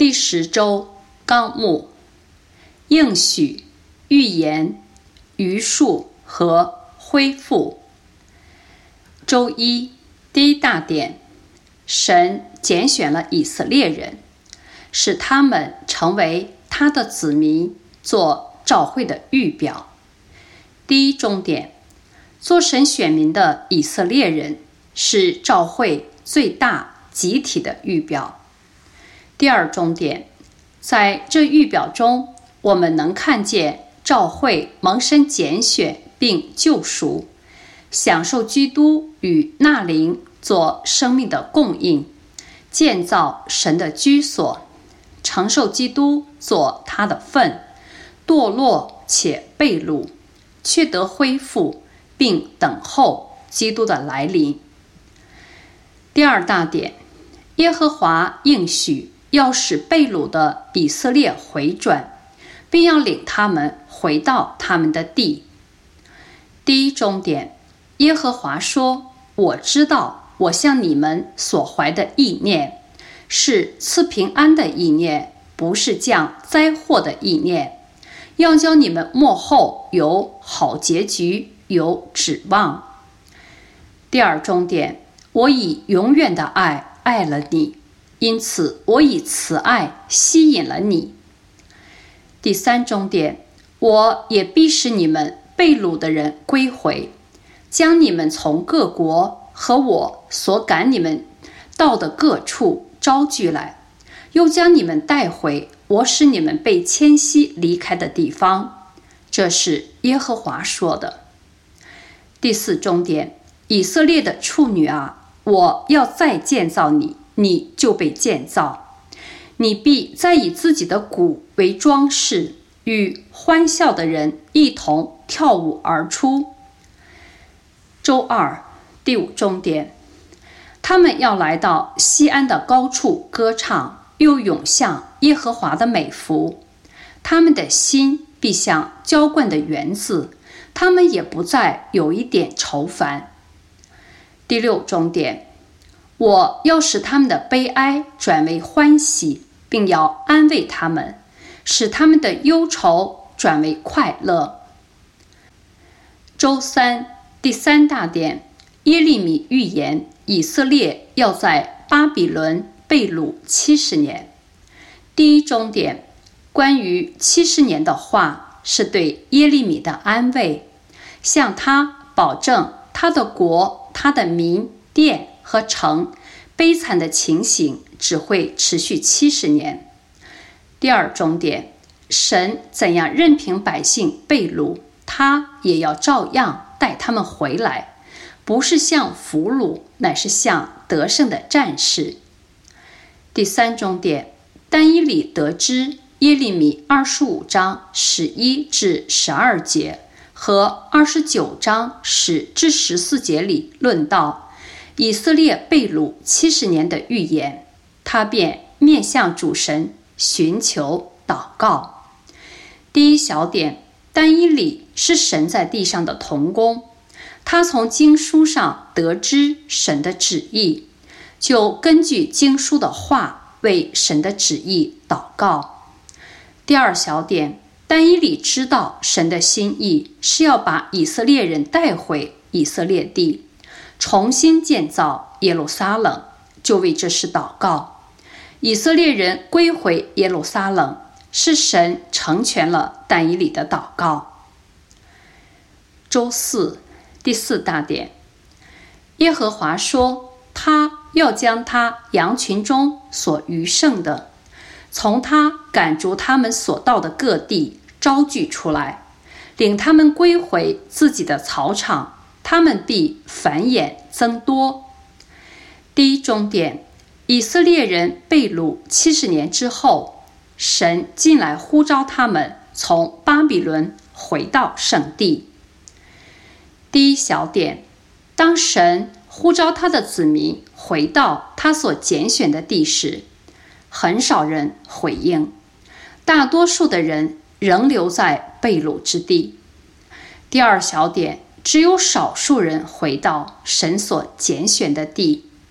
第10周纲目：应许、预言、余数和恢复。周一，第一大点，神拣选了以色列人，使他们成为他的子民，做召会的预表。第一中点，做神选民的以色列人是召会最大集体的预表。第二中点，在这预表中，我们能看见召会蒙神拣选并救赎，享受基督与那灵做生命的供应，建造神的居所，承受基督做他的份，堕落且被掳，却得恢复，并等候基督的来临。第二大点，耶和华应许要使被掳的以色列回转，并要领他们回到他们的地。第一中点，耶和华说：我知道我向你们所怀的意念，是赐平安的意念，不是降灾祸的意念，要叫你们末后有好结局，有指望。第二中点，我以永远的爱爱了你，因此我以慈爱吸引了你。第三中点，我也必使你们被掳的人归回，将你们从各国和我所赶你们到的各处招聚来，又将你们带回我使你们被迁徙离开的地方。这是耶和华说的。第四中点，以色列的处女啊，我要再建造你，你就被建造，你必再以自己的骨为装饰，与欢笑的人一同跳舞而出。周二，第五中点，他们要来到西安的高处歌唱，又涌向耶和华的美福，他们的心必像浇灌的园子，他们也不再有一点愁烦。第六中点，我要使他们的悲哀转为欢喜，并要安慰他们，使他们的忧愁转为快乐。周三，第三大点，耶利米预言以色列要在巴比伦被掳70年。第一中点，关于70年的话是对耶利米的安慰，向他保证他的国、他的民、殿和城悲惨的情形只会持续70年。第二中点，神怎样任凭百姓被掳，他也要照样带他们回来，不是像俘虏，乃是像得胜的战士。第三中点，但以理得知耶利米25章11至12节和29章10至14节里论到以色列被掳70年的预言，他便面向主神寻求祷告。第一小点，但以理是神在地上的同工，他从经书上得知神的旨意，就根据经书的话为神的旨意祷告。第二小点，但以理知道神的心意是要把以色列人带回以色列地，重新建造耶路撒冷，就为这事祷告。以色列人归回耶路撒冷，是神成全了但以理的祷告。周四，第四大点，耶和华说，他要将他羊群中所余剩的，从他赶逐他们所到的各地招聚出来，领他们归回自己的草场，他们必繁衍增多。第一中点，以色列人被掳70年之后，神进来呼召他们从巴比伦回到圣地。第一小点，当神呼召他的子民回到他所拣选的地时，很少人回应，大多数的人仍留在被掳之地。第二小点，只有少数人回到神所拣选的地，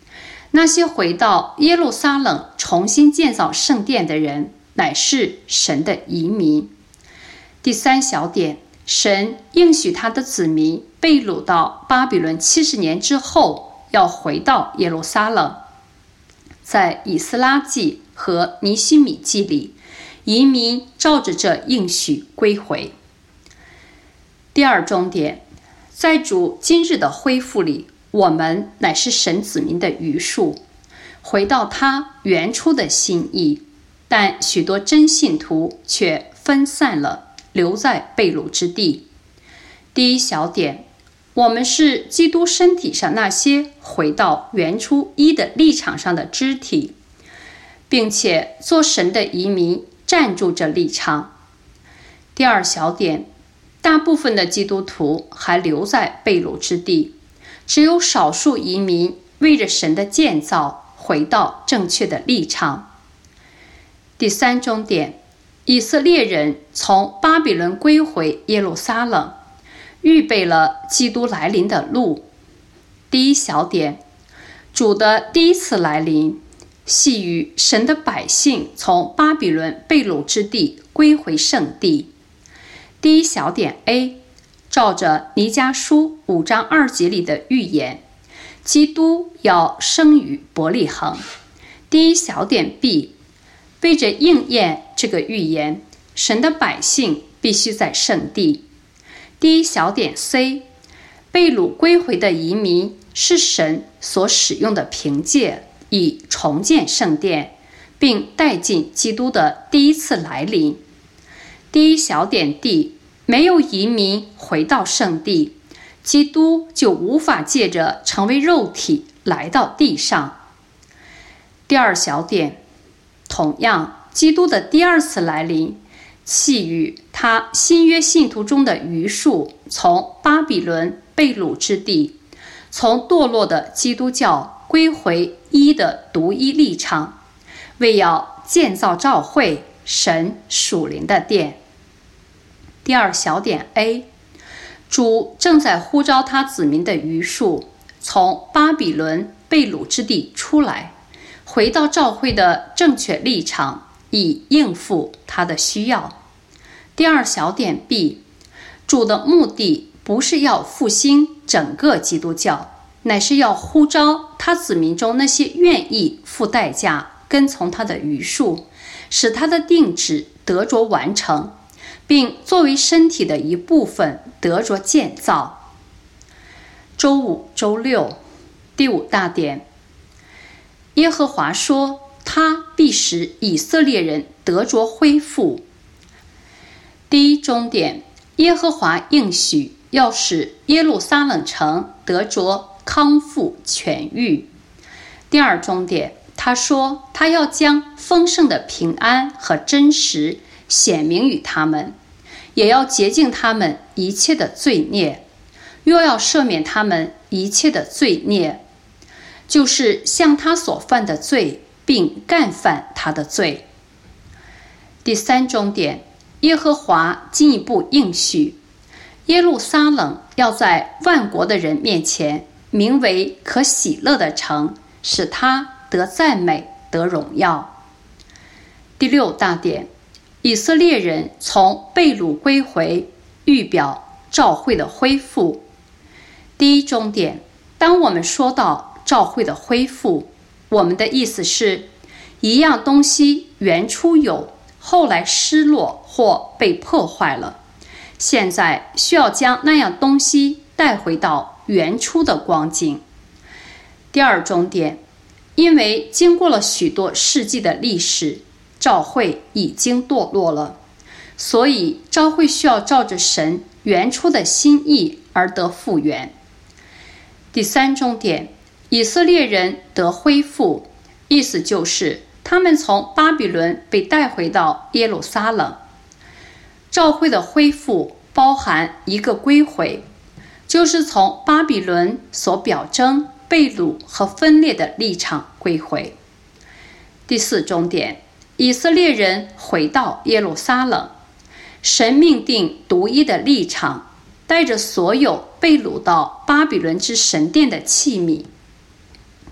那些回到耶路撒冷重新建造圣殿的人，乃是神的移民。第三小点，神应许他的子民被掳到巴比伦70年之后，要回到耶路撒冷。在以斯拉记和尼希米记里，移民照着这应许归回。第二重点，在主今日的恢复里，我们乃是神子民的余数，回到他原初的心意，但许多真信徒却分散了，留在被掳之地。第一小点，我们是基督身体上那些回到原初一的立场上的肢体，并且做神的移民，站住这立场。第二小点，大部分的基督徒还留在被掳之地，只有少数移民为着神的建造回到正确的立场。第三重点，以色列人从巴比伦归回耶路撒冷，预备了基督来临的路。第一小点，主的第一次来临，系与神的百姓从巴比伦被掳之地归回圣地。第一小点 A， 照着弥迦书5章2节里的预言，基督要生于伯利恒。第一小点 B， 为着应验这个预言，神的百姓必须在圣地。第一小点 C， 被掳归回的移民是神所使用的凭借，以重建圣殿，并带进基督的第一次来临。第一小点 D， 没有移民回到圣地，基督就无法借着成为肉体来到地上。第二小点，同样，基督的第二次来临，系与他新约信徒中的余数从巴比伦被掳之地，从堕落的基督教归回一的独一立场，为要建造教会，神属灵的殿。第二小点 A， 主正在呼召他子民的余数从巴比伦被掳之地出来，回到教会的正确立场，以应付他的需要。第二小点 B， 主的目的不是要复兴整个基督教，乃是要呼召他子民中那些愿意付代价跟从他的余数，使他的定旨得着完成，并作为身体的一部分得着建造。周五、周六，第五大点，耶和华说，他必使以色列人得着恢复。第一中点，耶和华应许要使耶路撒冷城得着康复痊愈。第二中点，他说他要将丰盛的平安和真实显明于他们，也要洁净他们一切的罪孽，又要赦免他们一切的罪孽，就是向他所犯的罪，并干犯他的罪。第三中点，耶和华进一步应许，耶路撒冷要在万国的人面前名为可喜乐的城，使他得赞美，得荣耀。第六大点，以色列人从被掳归回，预表教会的恢复。第一中点，当我们说到教会的恢复，我们的意思是，一样东西原初有，后来失落或被破坏了，现在需要将那样东西带回到原初的光景。第二重点，因为经过了许多世纪的历史，教会已经堕落了，所以教会需要照着神原初的心意而得复原。第三重点，以色列人得恢复，意思就是他们从巴比伦被带回到耶路撒冷。教会的恢复包含一个归回，就是从巴比伦所表征被掳和分裂的立场归回。第四重点，以色列人回到耶路撒冷，神命定独一的立场，带着所有被掳到巴比伦之神殿的器皿，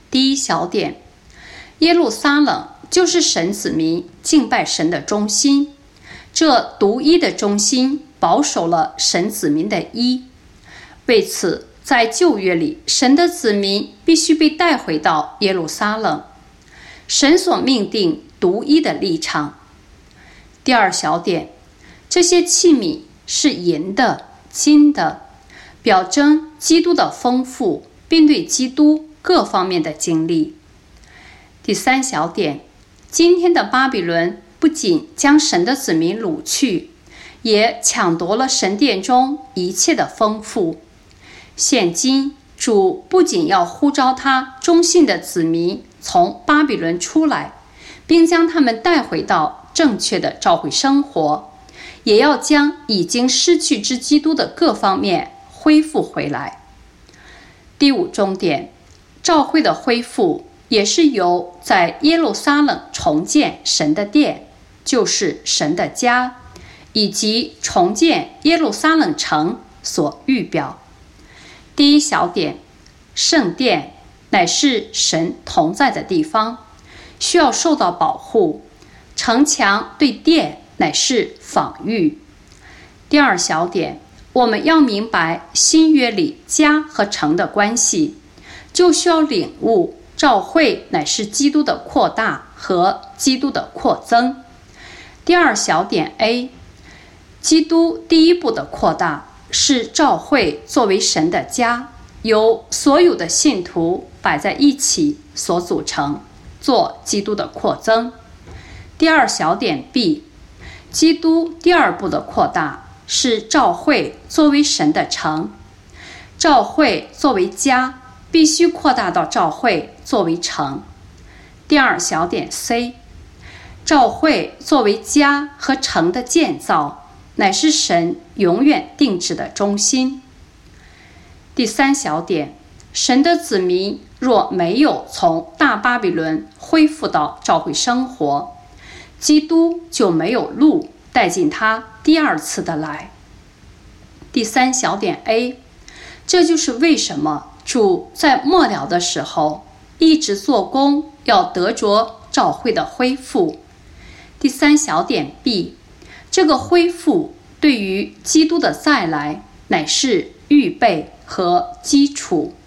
第一小点，耶路撒冷就是神子民敬拜神的中心，这独一的中心保守了神子民的一。为此，在旧约里，神的子民必须被带回到耶路撒冷，神所命定独一的立场。第二小点，这些器皿是银的、金的，表征基督的丰富，并对基督各方面的经历。第三小点，今天的巴比伦不仅将神的子民掳去，也抢夺了神殿中一切的丰富。现今主不仅要呼召他忠信的子民从巴比伦出来，并将他们带回到正确的召会生活，也要将已经失去之基督的各方面恢复回来。第五重点，召会的恢复也是由在耶路撒冷重建神的殿，就是神的家，以及重建耶路撒冷城所预表。第一小点，圣殿乃是神同在的地方，需要受到保护，城墙对殿乃是防御。第二小点，我们要明白新约里家和城的关系，就需要领悟召会乃是基督的扩大和基督的扩增。第二小点 A， 基督第一步的扩大是召会作为神的家，由所有的信徒摆在一起所组成，做基督的扩增。第二小点 B， 基督第二步的扩大是召会作为神的城，召会作为家必须扩大到召会作为城。第二小点 C， 召会作为家和城的建造乃是神永远定制的中心。第三小点，神的子民若没有从大巴比伦恢复到召会生活，基督就没有路带进他第二次的来。第三小点 A， 这就是为什么主在末了的时候一直做工，要得着召会的恢复。第三小点 B， 这个恢复对于基督的再来乃是预备和基础。